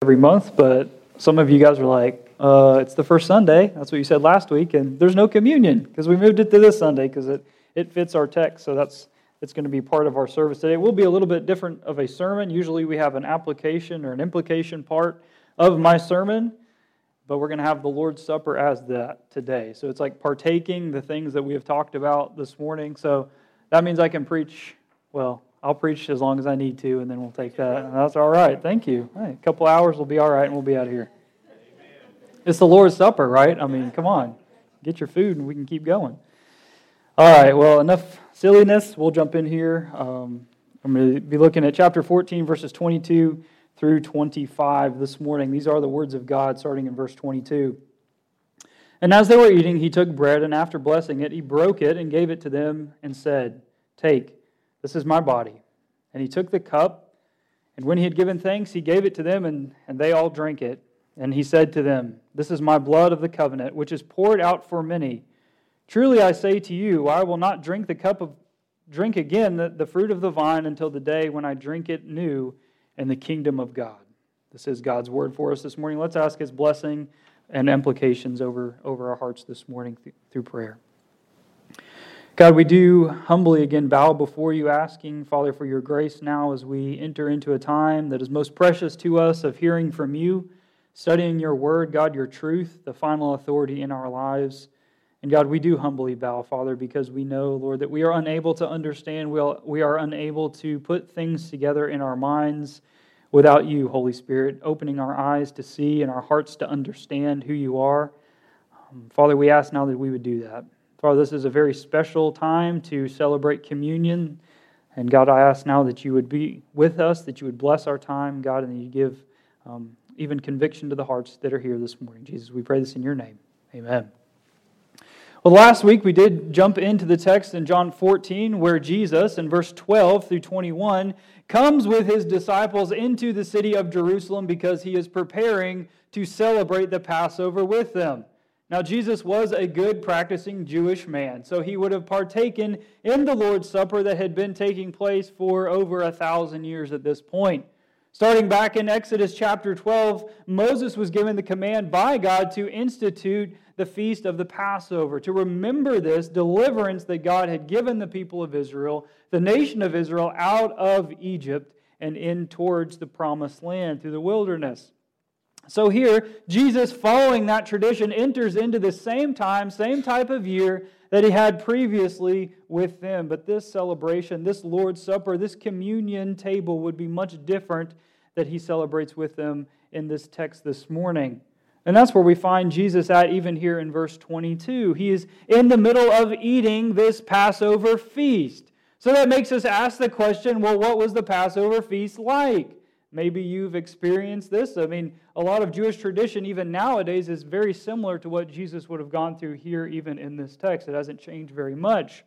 every month, but some of you guys were like, it's the first Sunday. That's what you said last week, and there's no communion because we moved it to this Sunday because it fits our text, so it's going to be part of our service today. It will be a little bit different of a sermon. Usually we have an application or an implication part of my sermon, but we're going to have the Lord's Supper as that today. So it's like partaking the things that we have talked about this morning. So that means I can preach, well, I'll preach as long as I need to, and then we'll take that. That's all right. Thank you. Hey, a couple hours will be all right, and we'll be out of here. It's the Lord's Supper, right? I mean, come on. Get your food, and we can keep going. All right, well, enough silliness. We'll jump in here. I'm going to be looking at chapter 14, verses 22 through 25 this morning. These are the words of God, starting in verse 22. And as they were eating, he took bread, and after blessing it, he broke it and gave it to them and said, "Take, this is my body." And he took the cup, and when he had given thanks, he gave it to them, and they all drank it. And he said to them, "This is my blood of the covenant, which is poured out for many. Truly I say to you, I will not drink again the fruit of the vine until the day when I drink it new in the kingdom of God." This is God's word for us this morning. Let's ask His blessing and implications over our hearts this morning through prayer. God, we do humbly again bow before you, asking, Father, for your grace now as we enter into a time that is most precious to us of hearing from you, studying your word, God, your truth, the final authority in our lives. And God, we do humbly bow, Father, because we know, Lord, that we are unable to understand, we are unable to put things together in our minds without you, Holy Spirit, opening our eyes to see and our hearts to understand who you are. Father, we ask now that we would do that. Father, this is a very special time to celebrate communion. And God, I ask now that you would be with us, that you would bless our time, God, and that you give even conviction to the hearts that are here this morning. Jesus, we pray this in your name. Amen. Well, last week we did jump into the text in John 14 where Jesus, in verse 12 through 21, comes with his disciples into the city of Jerusalem because he is preparing to celebrate the Passover with them. Now, Jesus was a good practicing Jewish man, so he would have partaken in the Lord's Supper that had been taking place for over 1,000 years at this point. Starting back in Exodus chapter 12, Moses was given the command by God to institute the feast of the Passover, to remember this deliverance that God had given the people of Israel, the nation of Israel, out of Egypt and in towards the promised land through the wilderness. So here, Jesus, following that tradition, enters into the same time, same type of year that he had previously with them. But this celebration, this Lord's Supper, this communion table would be much different that he celebrates with them in this text this morning. And that's where we find Jesus at even here in verse 22. He is in the middle of eating this Passover feast. So that makes us ask the question, well, what was the Passover feast like? Maybe you've experienced this. I mean, a lot of Jewish tradition, even nowadays, is very similar to what Jesus would have gone through here, even in this text. It hasn't changed very much.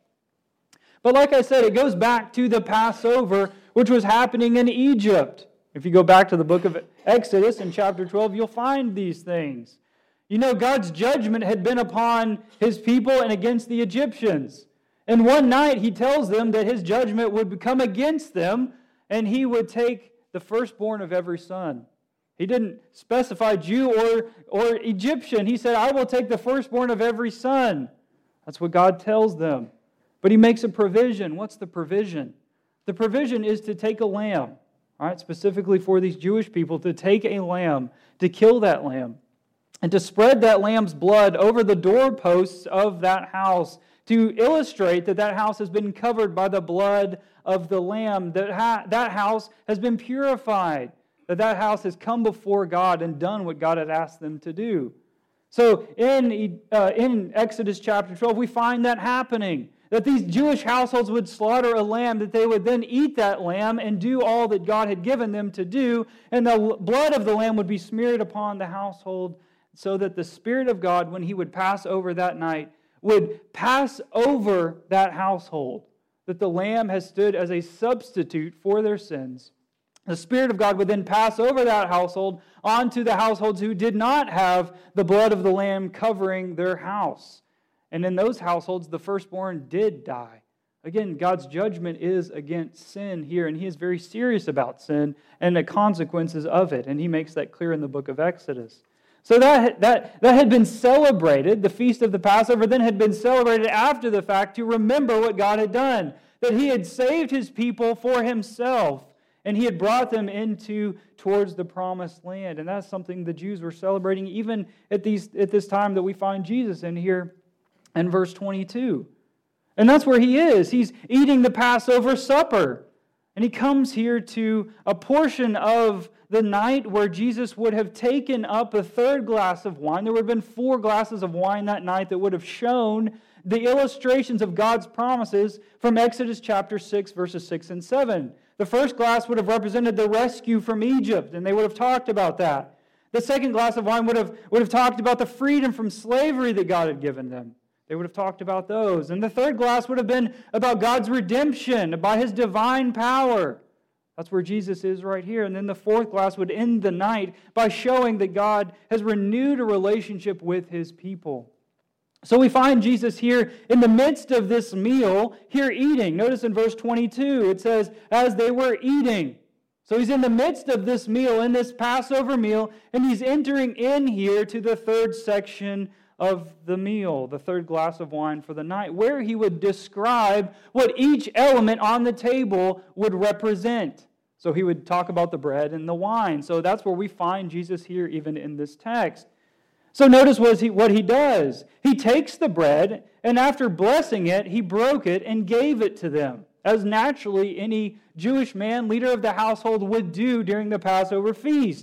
But like I said, it goes back to the Passover, which was happening in Egypt. If you go back to the book of Exodus in chapter 12, you'll find these things. You know, God's judgment had been upon His people and against the Egyptians. And one night He tells them that His judgment would come against them, and He would take the firstborn of every son. He didn't specify Jew or Egyptian. He said, I will take the firstborn of every son. That's what God tells them. But He makes a provision. What's the provision? The provision is to take a lamb, all right, specifically for these Jewish people, to take a lamb, to kill that lamb, and to spread that lamb's blood over the doorposts of that house to illustrate that that house has been covered by the blood of the lamb, that that house has been purified, that house has come before God and done what God had asked them to do. So in Exodus chapter 12, we find that happening, that these Jewish households would slaughter a lamb, that they would then eat that lamb and do all that God had given them to do, and the blood of the lamb would be smeared upon the household so that the Spirit of God, when He would pass over that night, would pass over that household, that the lamb has stood as a substitute for their sins. The Spirit of God would then pass over that household onto the households who did not have the blood of the lamb covering their house. And in those households, the firstborn did die. Again, God's judgment is against sin here, and He is very serious about sin and the consequences of it, and He makes that clear in the book of Exodus. So that had been celebrated, the feast of the Passover then had been celebrated after the fact to remember what God had done, that He had saved His people for Himself, and He had brought them towards the promised land. And that's something the Jews were celebrating even at this time that we find Jesus in here in verse 22. And that's where He is. He's eating the Passover supper. And He comes here to a portion of the night where Jesus would have taken up a third glass of wine. There would have been 4 glasses of wine that night that would have shown the illustrations of God's promises from Exodus chapter 6, verses 6 and 7. The first glass would have represented the rescue from Egypt, and they would have talked about that. The second glass of wine would have talked about the freedom from slavery that God had given them. They would have talked about those. And the third glass would have been about God's redemption by His divine power. That's where Jesus is right here. And then the fourth glass would end the night by showing that God has renewed a relationship with His people. So we find Jesus here in the midst of this meal, here eating. Notice in verse 22, it says, as they were eating. So He's in the midst of this meal, in this Passover meal, and He's entering in here to the third section of the meal, the third glass of wine for the night, where He would describe what each element on the table would represent. So He would talk about the bread and the wine. So that's where we find Jesus here even in this text. So notice what He does. He takes the bread, and after blessing it, He broke it and gave it to them, as naturally any Jewish man, leader of the household, would do during the Passover feast.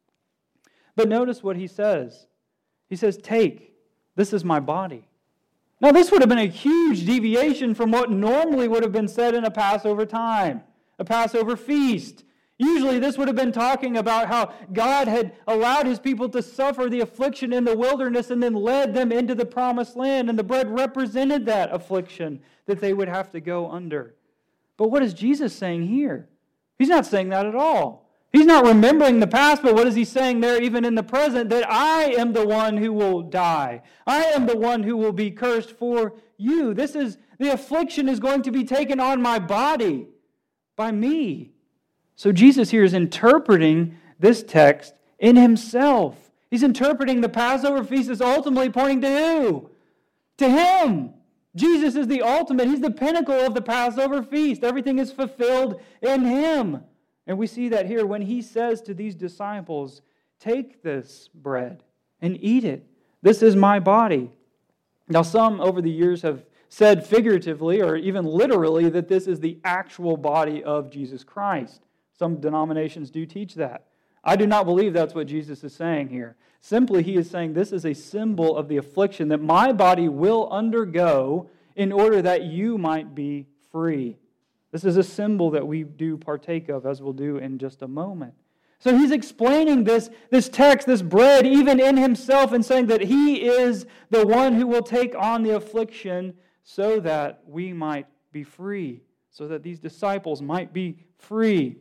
But notice what He says. He says, take, this is my body. Now this would have been a huge deviation from what normally would have been said in a Passover time, a Passover feast. Usually this would have been talking about how God had allowed His people to suffer the affliction in the wilderness and then led them into the promised land, and the bread represented that affliction that they would have to go under. But what is Jesus saying here? He's not saying that at all. He's not remembering the past, but what is He saying there even in the present? That I am the one who will die. I am the one who will be cursed for you. The affliction is going to be taken on my body by me. So Jesus here is interpreting this text in Himself. He's interpreting the Passover feast as ultimately pointing to who? To Him. Jesus is the ultimate. He's the pinnacle of the Passover feast. Everything is fulfilled in Him. And we see that here when He says to these disciples, take this bread and eat it. This is my body. Now some over the years have said figuratively or even literally that this is the actual body of Jesus Christ. Some denominations do teach that. I do not believe that's what Jesus is saying here. Simply, He is saying this is a symbol of the affliction that my body will undergo in order that you might be free. This is a symbol that we do partake of, as we'll do in just a moment. So He's explaining this text, this bread, even in Himself, and saying that He is the one who will take on the affliction so that we might be free, so that these disciples might be free.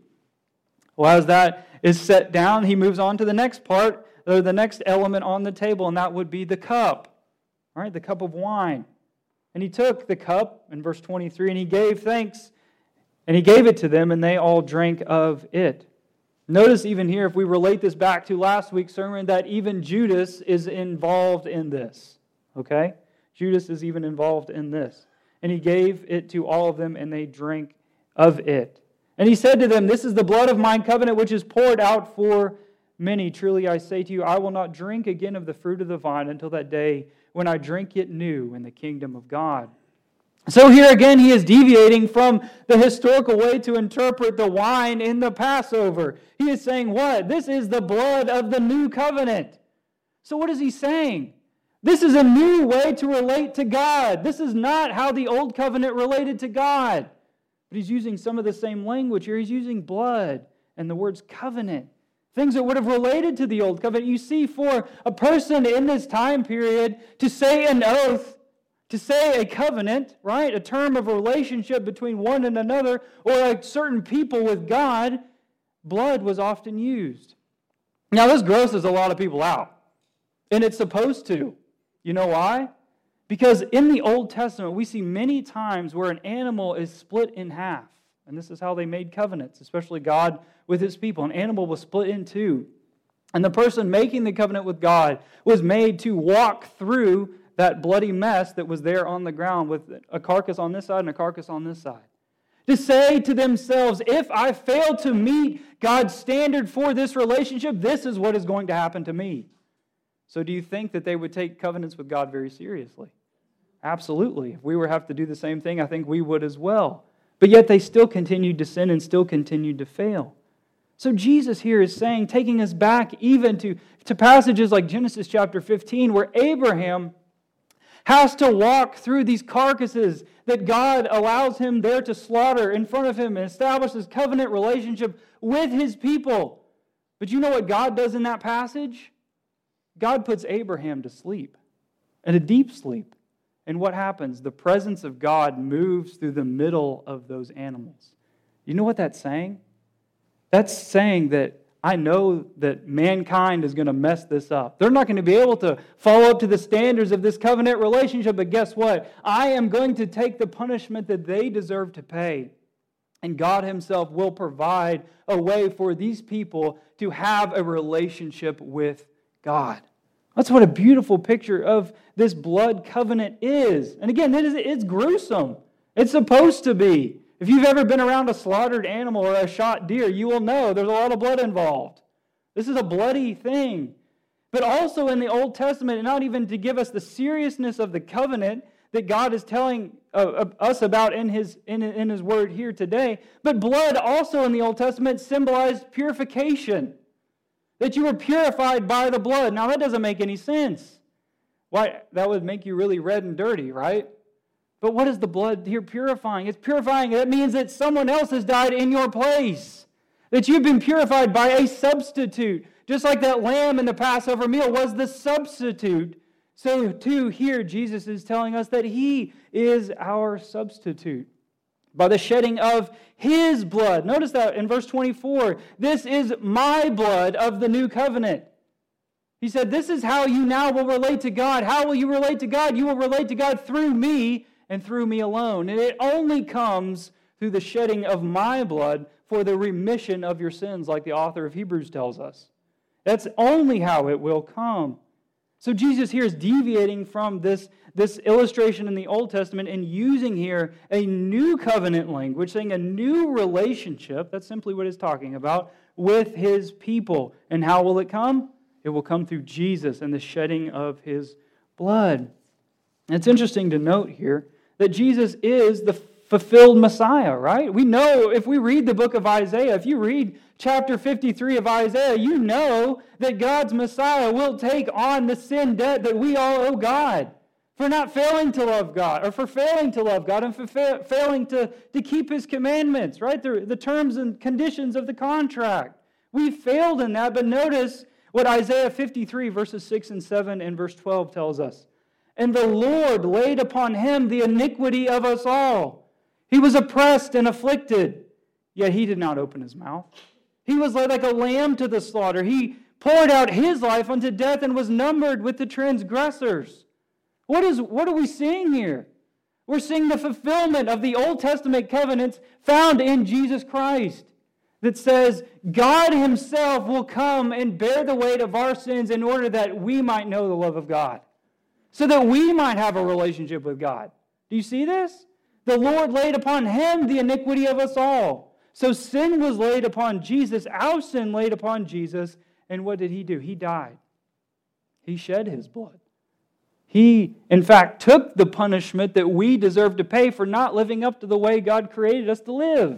Well, as that is set down, He moves on to the next part, or the next element on the table, and that would be the cup, right? The cup of wine. And He took the cup, in verse 23, and He gave thanks, and He gave it to them, and they all drank of it. Notice even here, if we relate this back to last week's sermon, that even Judas is involved in this. Okay? Judas is even involved in this. And He gave it to all of them, and they drank of it. And He said to them, this is the blood of my covenant, which is poured out for many. Truly I say to you, I will not drink again of the fruit of the vine until that day when I drink it new in the kingdom of God. So here again, He is deviating from the historical way to interpret the wine in the Passover. He is saying what? This is the blood of the new covenant. So what is He saying? This is a new way to relate to God. This is not how the old covenant related to God. But He's using some of the same language here. He's using blood and the words covenant. Things that would have related to the old covenant. You see, for a person in this time period to say an oath, to say a covenant, right, a term of relationship between one and another, or a certain people with God, blood was often used. Now, this grosses a lot of people out, and it's supposed to. You know why? Because in the Old Testament, we see many times where an animal is split in half. And this is how they made covenants, especially God with His people. An animal was split in two. And the person making the covenant with God was made to walk through that bloody mess that was there on the ground with a carcass on this side and a carcass on this side. To say to themselves, if I fail to meet God's standard for this relationship, this is what is going to happen to me. So do you think that they would take covenants with God very seriously? Absolutely. If we were to have to do the same thing, I think we would as well. But yet they still continued to sin and still continued to fail. So Jesus here is saying, taking us back even to passages like Genesis chapter 15, where Abraham has to walk through these carcasses that God allows him there to slaughter in front of him and establish this covenant relationship with His people. But you know what God does in that passage? God puts Abraham to sleep, and a deep sleep. And what happens? The presence of God moves through the middle of those animals. You know what that's saying? That's saying that I know that mankind is going to mess this up. They're not going to be able to follow up to the standards of this covenant relationship, but guess what? I am going to take the punishment that they deserve to pay. And God Himself will provide a way for these people to have a relationship with God. That's what a beautiful picture of this blood covenant is. And again, it's gruesome. It's supposed to be. If you've ever been around a slaughtered animal or a shot deer, you will know there's a lot of blood involved. This is a bloody thing. But also in the Old Testament, and not even to give us the seriousness of the covenant that God is telling us about in His Word here today, but blood also in the Old Testament symbolized purification. That you were purified by the blood. Now that doesn't make any sense. Why? That would make you really red and dirty, right? But what is the blood here purifying? It's purifying. That means that someone else has died in your place. That you've been purified by a substitute. Just like that lamb in the Passover meal was the substitute. So too here Jesus is telling us that He is our substitute. By the shedding of His blood. Notice that in verse 24. This is my blood of the new covenant. He said, this is how you now will relate to God. How will you relate to God? You will relate to God through me and through me alone. And it only comes through the shedding of my blood for the remission of your sins, like the author of Hebrews tells us. That's only how it will come. So Jesus here is deviating from this illustration in the Old Testament and using here a new covenant language, saying a new relationship, that's simply what it's talking about, with His people. And how will it come? It will come through Jesus and the shedding of His blood. And it's interesting to note here that Jesus is the fulfilled Messiah, right? We know if we read the book of Isaiah, if you read chapter 53 of Isaiah, you know that God's Messiah will take on the sin debt that we all owe God for not failing to love God, or for failing to love God, and for failing to keep His commandments, right? The terms and conditions of the contract. We failed in that, but notice what Isaiah 53 verses 6 and 7 and verse 12 tells us. And the Lord laid upon Him the iniquity of us all. He was oppressed and afflicted, yet He did not open His mouth. He was led like a lamb to the slaughter. He poured out His life unto death and was numbered with the transgressors. What are we seeing here? We're seeing the fulfillment of the Old Testament covenants found in Jesus Christ. That says God Himself will come and bear the weight of our sins in order that we might know the love of God. So that we might have a relationship with God. Do you see this? The Lord laid upon Him the iniquity of us all. So sin was laid upon Jesus, our sin laid upon Jesus, and what did He do? He died. He shed His blood. He, in fact, took the punishment that we deserve to pay for not living up to the way God created us to live.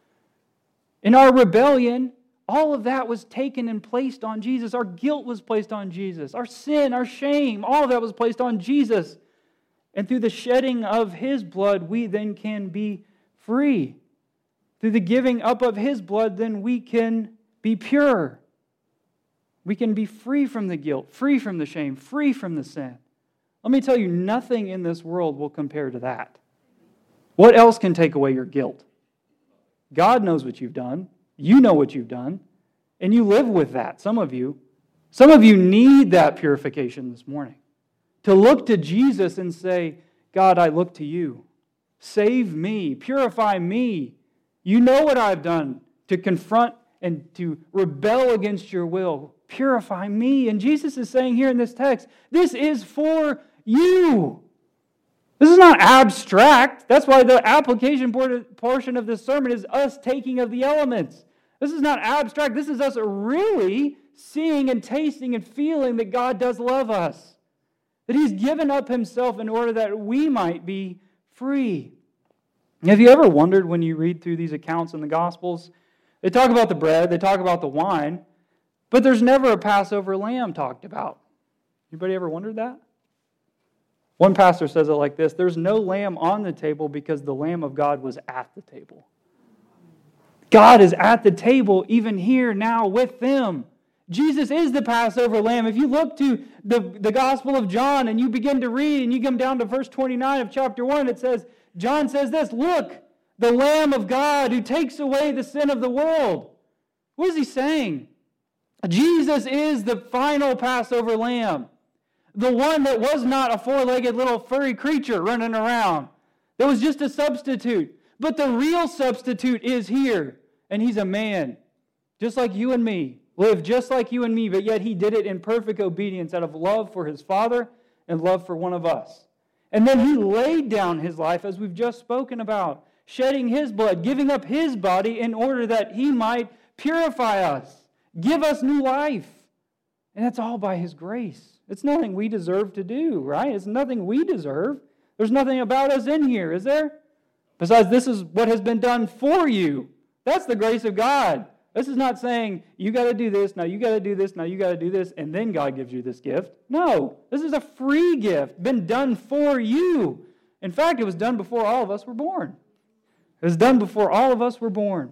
In our rebellion, all of that was taken and placed on Jesus. Our guilt was placed on Jesus. Our sin, our shame, all of that was placed on Jesus. And through the shedding of His blood, we then can be free. Through the giving up of His blood, then we can be pure. We can be free from the guilt, free from the shame, free from the sin. Let me tell you, nothing in this world will compare to that. What else can take away your guilt? God knows what you've done. You know what you've done. And you live with that, some of you. Some of you need that purification this morning. To look to Jesus and say, God, I look to you. Save me. Purify me. You know what I've done to confront and to rebel against your will. Purify me. And Jesus is saying here in this text, this is for you. This is not abstract. That's why the application portion of this sermon is us taking of the elements. This is not abstract. This is us really seeing and tasting and feeling that God does love us. That He's given up Himself in order that we might be free. Have you ever wondered when you read through these accounts in the Gospels? They talk about the bread, they talk about the wine, but there's never a Passover lamb talked about. Anybody ever wondered that? One pastor says it like this: there's no lamb on the table because the Lamb of God was at the table. God is at the table even here now with them. Jesus is the Passover lamb. If you look to the Gospel of John and you begin to read and you come down to verse 29 of chapter 1, it says, John says this, look, the Lamb of God who takes away the sin of the world. What is he saying? Jesus is the final Passover lamb. The one that was not a four-legged little furry creature running around. That was just a substitute. But the real substitute is here. And He's a man, just like you and me. Lived just like you and me, but yet He did it in perfect obedience out of love for His Father and love for one of us. And then He laid down His life, as we've just spoken about, shedding His blood, giving up His body in order that He might purify us, give us new life. And that's all by His grace. It's nothing we deserve to do, right? It's nothing we deserve. There's nothing about us in here, is there? Besides, this is what has been done for you. That's the grace of God. This is not saying, you got to do this, now you got to do this, now you got to do this, and then God gives you this gift. No, this is a free gift, been done for you. In fact, it was done before all of us were born. It was done before all of us were born.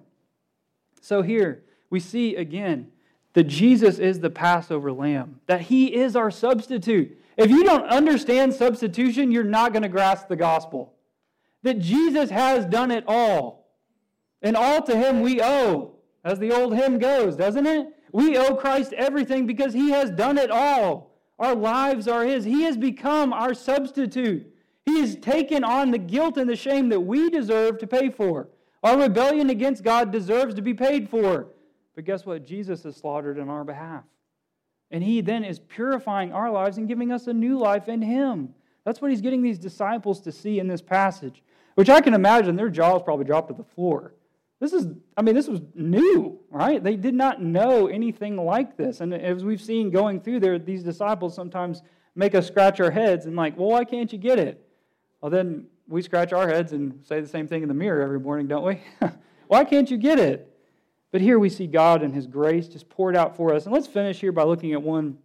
So here, we see again that Jesus is the Passover lamb, that He is our substitute. If you don't understand substitution, you're not going to grasp the gospel. That Jesus has done it all, and all to Him we owe. As the old hymn goes, doesn't it? We owe Christ everything because He has done it all. Our lives are His. He has become our substitute. He has taken on the guilt and the shame that we deserve to pay for. Our rebellion against God deserves to be paid for. But guess what? Jesus is slaughtered in our behalf. And He then is purifying our lives and giving us a new life in Him. That's what He's getting these disciples to see in this passage, which I can imagine their jaws probably dropped to the floor. This was new, right? They did not know anything like this. And as we've seen going through there, these disciples sometimes make us scratch our heads and like, well, why can't you get it? Well, then we scratch our heads and say the same thing in the mirror every morning, don't we? Why can't you get it? But here we see God and His grace just poured out for us. And let's finish here by looking at one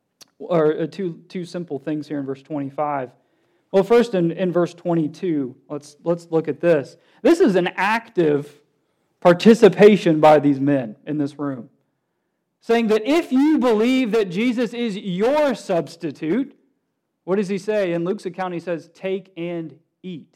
or two simple things here in verse 25. Well, first in verse 22, let's look at this. This is an active participation by these men in this room, saying that if you believe that Jesus is your substitute, what does He say? In Luke's account, He says, take and eat.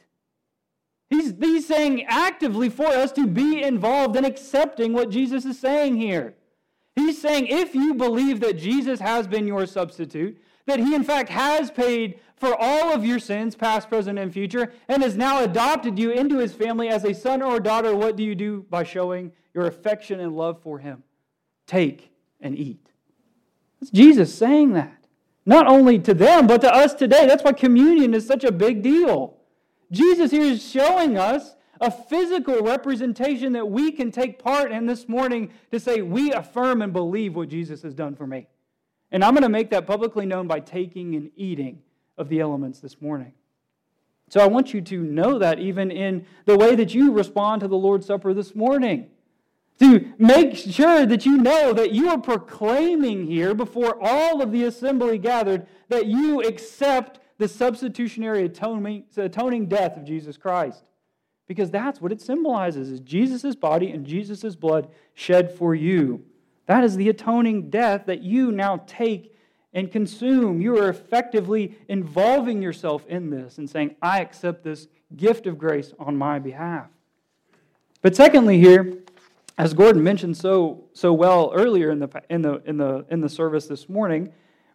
He's saying actively for us to be involved in accepting what Jesus is saying here. He's saying if you believe that Jesus has been your substitute, that He in fact has paid for all of your sins, past, present, and future, and has now adopted you into His family as a son or daughter, what do you do by showing your affection and love for Him? Take and eat. It's Jesus saying that. Not only to them, but to us today. That's why communion is such a big deal. Jesus here is showing us a physical representation that we can take part in this morning to say, we affirm and believe what Jesus has done for me. And I'm going to make that publicly known by taking and eating of the elements this morning. So I want you to know that even in the way that you respond to the Lord's Supper this morning. To make sure that you know that you are proclaiming here before all of the assembly gathered that you accept the substitutionary atoning death of Jesus Christ. Because that's what it symbolizes, is Jesus' body and Jesus' blood shed for you. That is the atoning death that you now take and consume. You are effectively involving yourself in this and saying, I accept this gift of grace on my behalf. But secondly here, as Gordon mentioned so well earlier in the service this morning,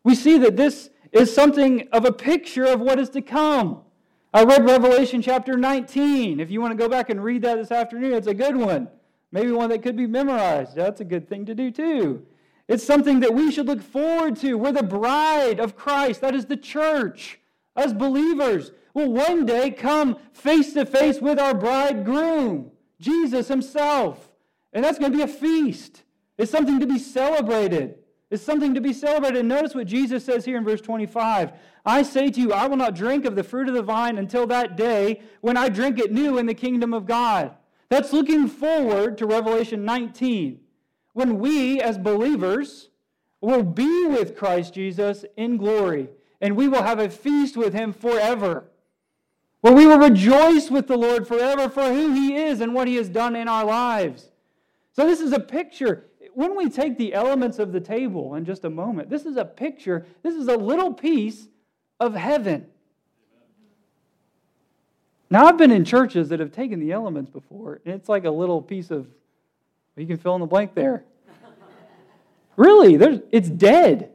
We see that this is something of a picture of what is to come. I read Revelation chapter 19. If you want to go back and read that this afternoon, it's a good one. Maybe one that could be memorized. That's a good thing to do too. It's something that we should look forward to. We're the bride of Christ. That is the church. As believers, will one day come face to face with our bridegroom, Jesus himself. And that's going to be a feast. It's something to be celebrated. It's something to be celebrated. Notice what Jesus says here in verse 25. I say to you, I will not drink of the fruit of the vine until that day when I drink it new in the kingdom of God. That's looking forward to Revelation 19, when we as believers will be with Christ Jesus in glory, and we will have a feast with Him forever, where we will rejoice with the Lord forever for who He is and what He has done in our lives. So this is a picture. When we take the elements of the table in just a moment, this is a picture, this is a little piece of heaven. Now, I've been in churches that have taken the elements before, and it's like a little piece of, you can fill in the blank there. Really, it's dead.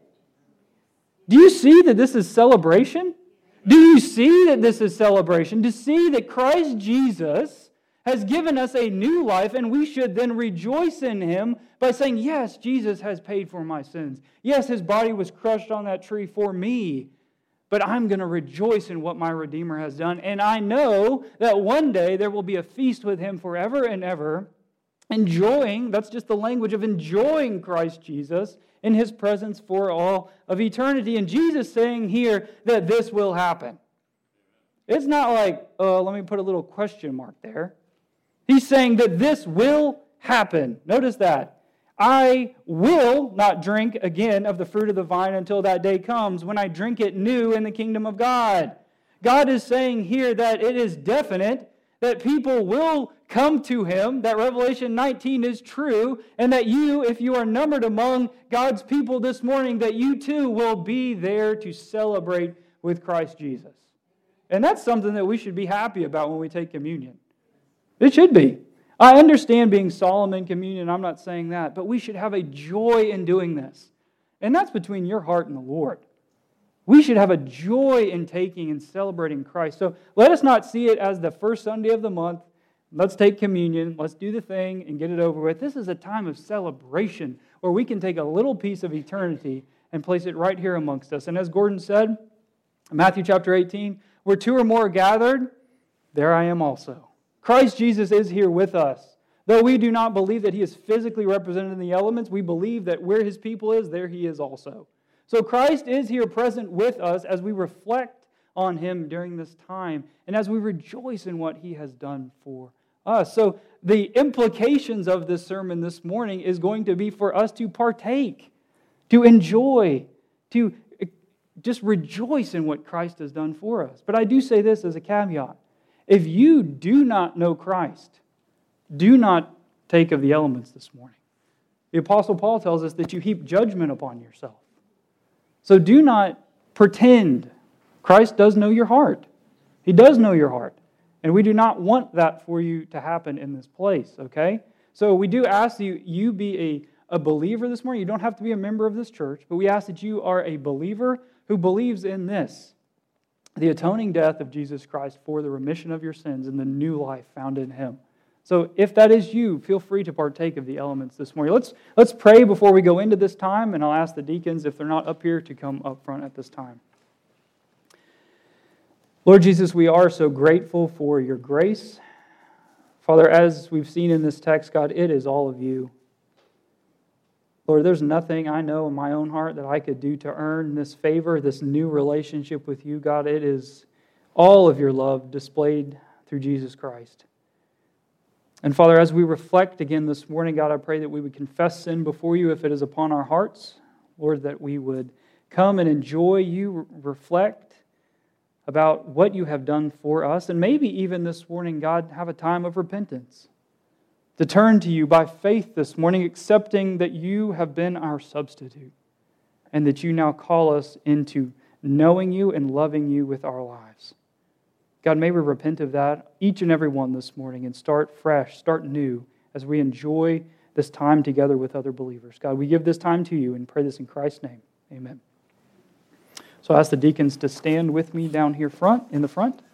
Do you see that this is celebration? Do you see that this is celebration? To see that Christ Jesus has given us a new life, and we should then rejoice in Him by saying, yes, Jesus has paid for my sins. Yes, His body was crushed on that tree for me. But I'm going to rejoice in what my Redeemer has done. And I know that one day there will be a feast with Him forever and ever, enjoying, that's just the language of enjoying Christ Jesus in His presence for all of eternity. And Jesus saying here that this will happen. It's not like, let me put a little question mark there. He's saying that this will happen. Notice that. I will not drink again of the fruit of the vine until that day comes when I drink it new in the kingdom of God. God is saying here that it is definite that people will come to Him, that Revelation 19 is true, and that you, if you are numbered among God's people this morning, that you too will be there to celebrate with Christ Jesus. And that's something that we should be happy about when we take communion. It should be. I understand being solemn in communion, I'm not saying that, but we should have a joy in doing this. And that's between your heart and the Lord. We should have a joy in taking and celebrating Christ. So let us not see it as the first Sunday of the month. Let's take communion, let's do the thing and get it over with. This is a time of celebration where we can take a little piece of eternity and place it right here amongst us. And as Gordon said, Matthew chapter 18, where two or more are gathered, there I am also. Christ Jesus is here with us. Though we do not believe that He is physically represented in the elements, we believe that where His people is, there He is also. So Christ is here present with us as we reflect on Him during this time and as we rejoice in what He has done for us. So the implications of this sermon this morning is going to be for us to partake, to enjoy, to just rejoice in what Christ has done for us. But I do say this as a caveat. If you do not know Christ, do not take of the elements this morning. The Apostle Paul tells us that you heap judgment upon yourself. So do not pretend. Christ does know your heart. He does know your heart. And we do not want that for you to happen in this place, okay? So we do ask that you be a believer this morning. You don't have to be a member of this church, but we ask that you are a believer who believes in this. The atoning death of Jesus Christ for the remission of your sins and the new life found in Him. So if that is you, feel free to partake of the elements this morning. Let's pray before we go into this time, and I'll ask the deacons, if they're not up here, to come up front at this time. Lord Jesus, we are so grateful for your grace. Father, as we've seen in this text, God, it is all of you. Lord, there's nothing I know in my own heart that I could do to earn this favor, this new relationship with you, God. It is all of your love displayed through Jesus Christ. And Father, as we reflect again this morning, God, I pray that we would confess sin before you if it is upon our hearts. Lord, that we would come and enjoy you, reflect about what you have done for us, and maybe even this morning, God, have a time of repentance. To turn to you by faith this morning, accepting that you have been our substitute and that you now call us into knowing you and loving you with our lives. God, may we repent of that, each and every one this morning, and start fresh, start new, as we enjoy this time together with other believers. God, we give this time to you and pray this in Christ's name. Amen. So I ask the deacons to stand with me down here in the front.